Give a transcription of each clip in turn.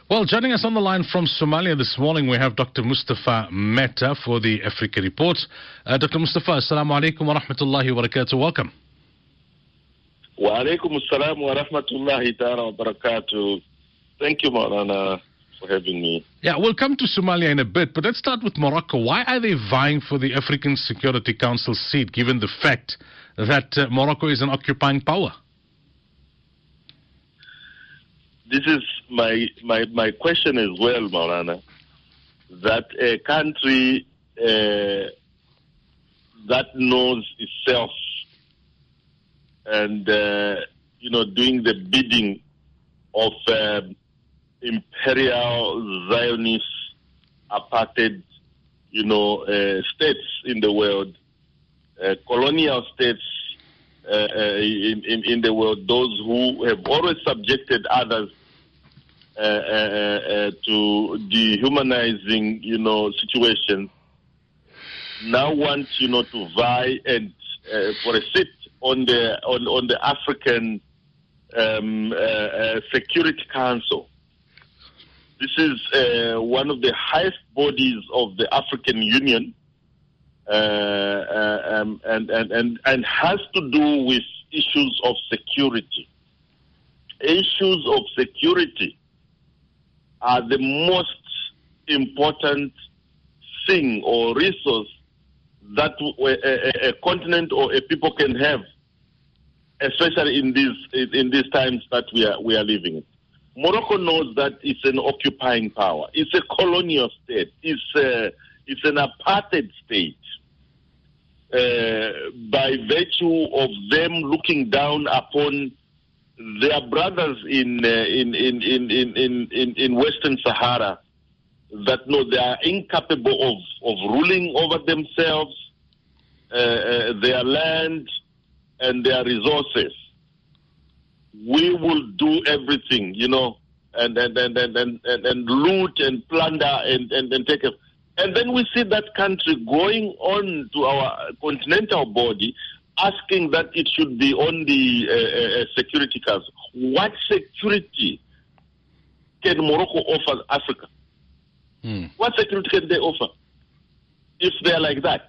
Well, joining us on the line from Somalia this morning, we have Dr. Mustafa Mehta for the Africa Report. Dr. Mustafa, assalamu alaikum wa rahmatullahi wa barakatuh. Welcome. Wa alaikum assalam wa rahmatullahi ta'ala wa barakatuh. Thank you, Maulana, for having me. Yeah, we'll come to Somalia in a bit, but let's start with Morocco. Why are they vying for the African Security Council seat, given the fact that Morocco is an occupying power? This is my question as well, Maulana, that a country that knows itself and, doing the bidding of imperial Zionist apartheid, states in the world, colonial states in the world, those who have always subjected others to dehumanizing, situations, now want, to vie and for a seat on the African Security Council. This is one of the highest bodies of the African Union, and has to do with issues of security. Issues of security are the most important thing or resource that a continent or a people can have, especially in these times that we are living in. Morocco knows that it's an occupying power. It's a colonial state. It's an apartheid state. By virtue of them looking down upon their brothers in Western Sahara, that they are incapable of ruling over themselves, their land and their resources. We will do everything, and loot and plunder and take it. And then we see that country going on to our continental body, asking that it should be on the Security Council. What security can Morocco offer Africa? What security can they offer if they are like that?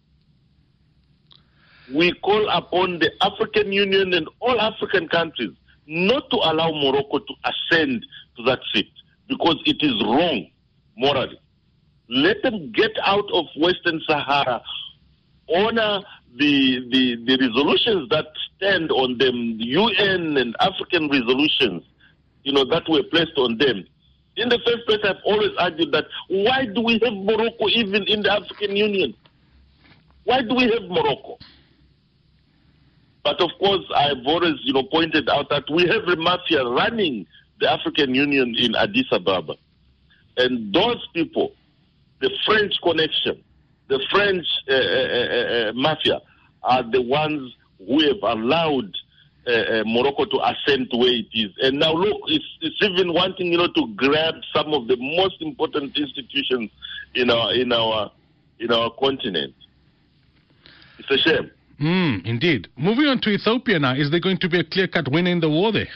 We call upon the African Union and all African countries not to allow Morocco to ascend to that seat, because it is wrong morally. Let them get out of Western Sahara, honor the resolutions that stand on them, the UN and African resolutions, that were placed on them. In the first place, I've always argued that why do we have Morocco even in the African Union? Why do we have Morocco? But of course, I've always, pointed out that we have the mafia running the African Union in Addis Ababa. And those people, the French connection, the French mafia, are the ones who have allowed Morocco to ascend to where it is. And now look, it's even wanting, to grab some of the most important institutions in our continent. It's a shame. Indeed. Moving on to Ethiopia now, is there going to be a clear-cut winner in the war there?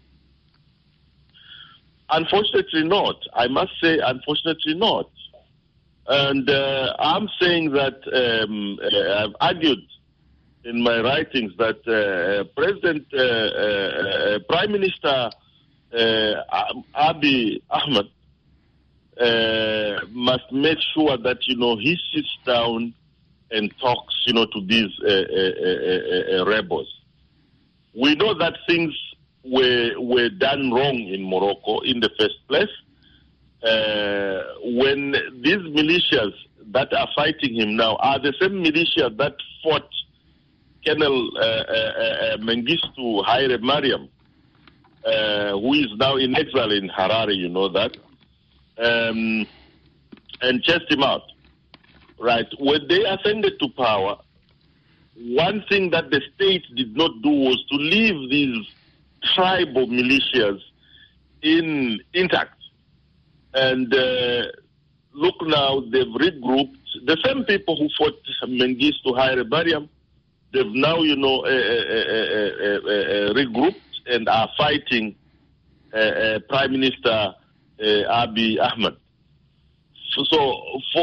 Unfortunately not. I must say, unfortunately not. And I'm saying that I've argued in my writings that Prime Minister Abiy Ahmed must make sure that, he sits down and talks, to these rebels. We know that things were done wrong in Morocco in the first place. When these militias that are fighting him now are the same militia that fought Colonel Mengistu Haile Mariam, who is now in exile in Harare, you know that, and chased him out. Right. When they ascended to power, one thing that the state did not do was to leave these tribal militias intact. And look now, they've regrouped. The same people who fought Mengistu Haile Mariam, they've now, regrouped and are fighting Prime Minister Abiy Ahmed. So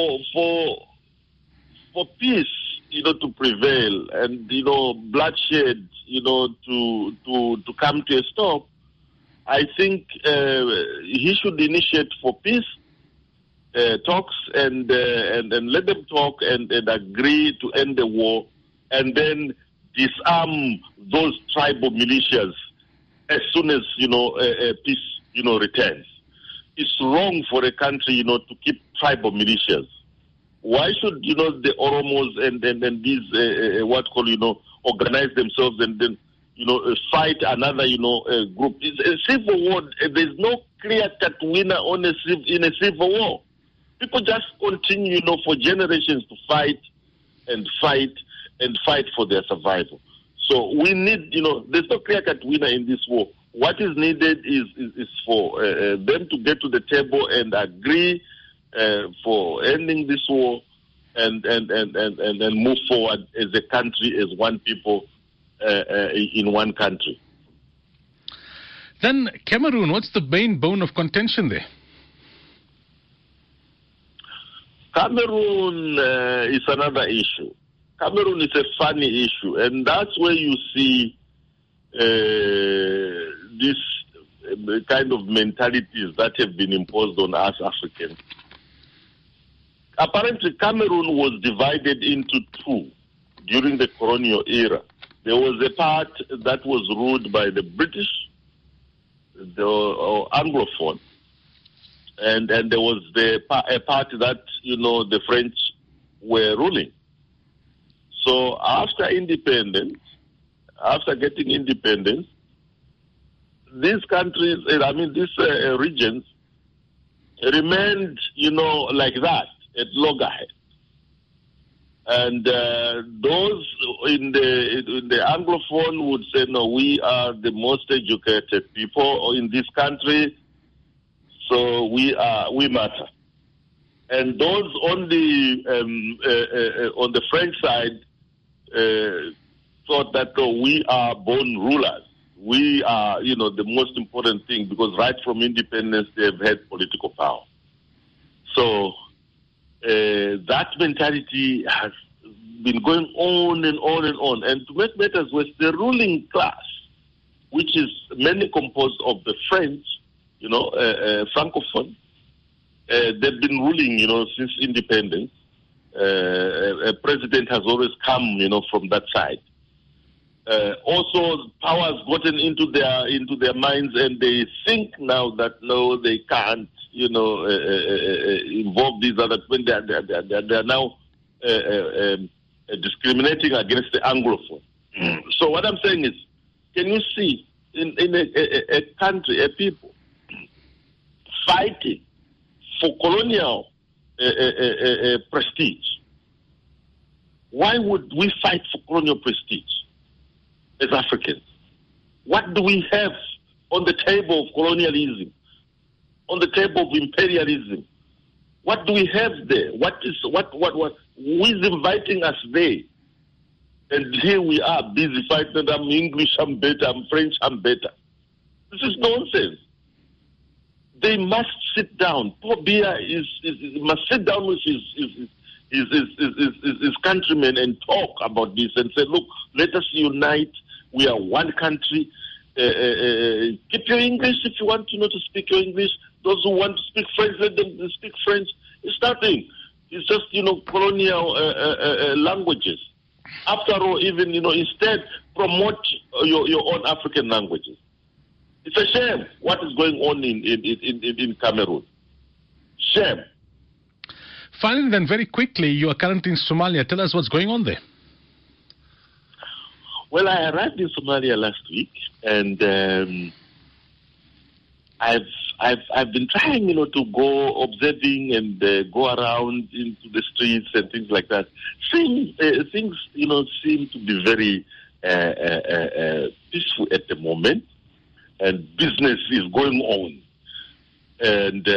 for peace, to prevail and bloodshed, to come to a stop, I think he should initiate for peace talks and let them talk and agree to end the war, and then disarm those tribal militias as soon as peace returns. It's wrong for a country to keep tribal militias. Why should the Oromos and these organize themselves and then fight another group? It's a civil war. There's no clear-cut winner in a civil war. People just continue for generations to fight and fight and fight for their survival. So we need there's no clear-cut winner in this war. What is needed is for them to get to the table and agree for ending this war and move forward as a country, as one people in one country. Then Cameroon, what's the main bone of contention there? Cameroon is another issue. Cameroon is a funny issue, and that's where you see this kind of mentalities that have been imposed on us Africans. Apparently, Cameroon was divided into two during the colonial era. There was a part that was ruled by the British, the Anglophone, and there was a part that the French were ruling. So after independence, after getting independence, these countries, these regions remained, like that, at loggerheads. And those in the Anglophone would say, no, we are the most educated people in this country, so we matter. And those on the French side thought that we are born rulers. We are, the most important thing, because right from independence they've had political power. So that mentality has been going on and on and on. And to make matters worse, the ruling class, which is mainly composed of the French, Francophone, they've been ruling, since independence. A president has always come, from that side. Also, power has gotten into their minds, and they think now that no, they can't, involve these other. When they are now discriminating against the Anglophone. So what I'm saying is, can you see in a country, a people fighting for colonial prestige? Why would we fight for colonial prestige as Africans? What do we have on the table of colonialism, on the table of imperialism? What do we have there? Who is inviting us there? And here we are busy fighting. I'm English, I'm better. I'm French, I'm better. This is nonsense. They must sit down. Paul Biya must sit down with his countrymen and talk about this and say, look, let us unite. We are one country. Keep your English if you want to speak your English. Those who want to speak French, let them speak French. It's nothing. It's just, colonial languages. After all, even, instead, promote your own African languages. It's a shame what is going on in Cameroon. Shame. Finally, then, very quickly, you are currently in Somalia. Tell us what's going on there. Well, I arrived in Somalia last week, and I've been trying, to go observing and go around into the streets and things like that. Things, seem to be very peaceful at the moment, and business is going on, and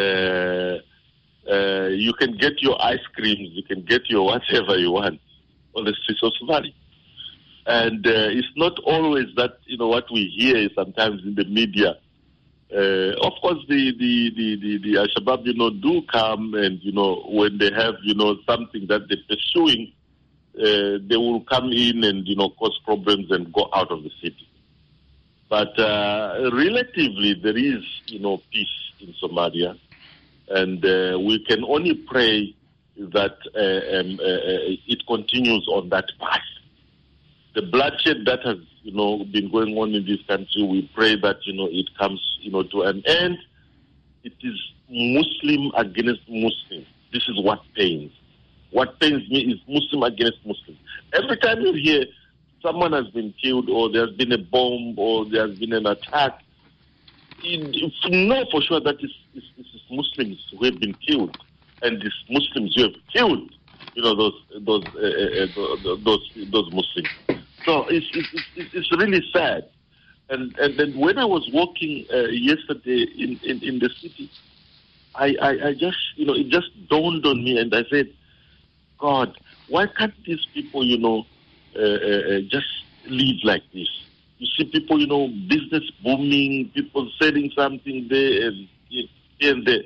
you can get your ice creams, you can get your whatever you want on the streets of Somalia. And it's not always that, what we hear sometimes in the media Of course, the Al-Shabaab, do come and, when they have, something that they're pursuing, they will come in and, cause problems and go out of the city. But relatively, there is, peace in Somalia. And we can only pray that it continues on that path. The bloodshed that has, been going on in this country, we pray that, it comes, to an end. It is Muslim against Muslim. This is what pains. What pains me is Muslim against Muslim. Every time you hear someone has been killed or there's been a bomb or there's been an attack, you know for sure that it's Muslims who have been killed, and it's Muslims who have killed, those Muslims. So it's really sad. And then when I was walking yesterday in the city, I just it just dawned on me, and I said, God, why can't these people just live like this? You see people, business booming, people selling something there and here and there.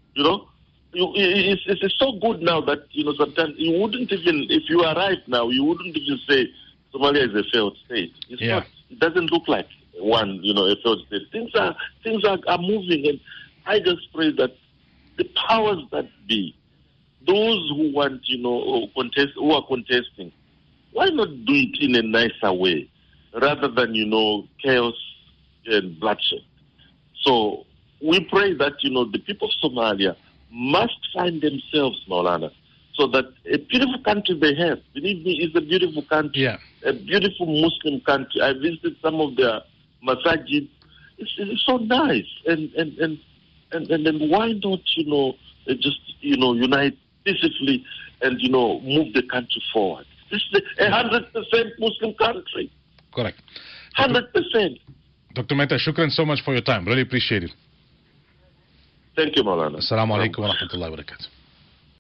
It's so good now that, sometimes you wouldn't even, if you arrive now, you wouldn't even say Somalia is a failed state. It's not. It doesn't look like one, a failed state. Things are moving, and I just pray that the powers that be, those who want, who are contesting, why not do it in a nicer way rather than, chaos and bloodshed? So we pray that, the people of Somalia must find themselves, Maulana, so that a beautiful country they have, believe me, it's a beautiful country, a beautiful Muslim country. I visited some of their masajid. It's so nice. And then why not, just, unite peacefully and, move the country forward? This is a 100% Muslim country. Correct. 100%. Dr. Mehta, shukran so much for your time. Really appreciate it. Thank you, Maulana. Assalamu alaikum wa rahmatullahi wa barakatuh.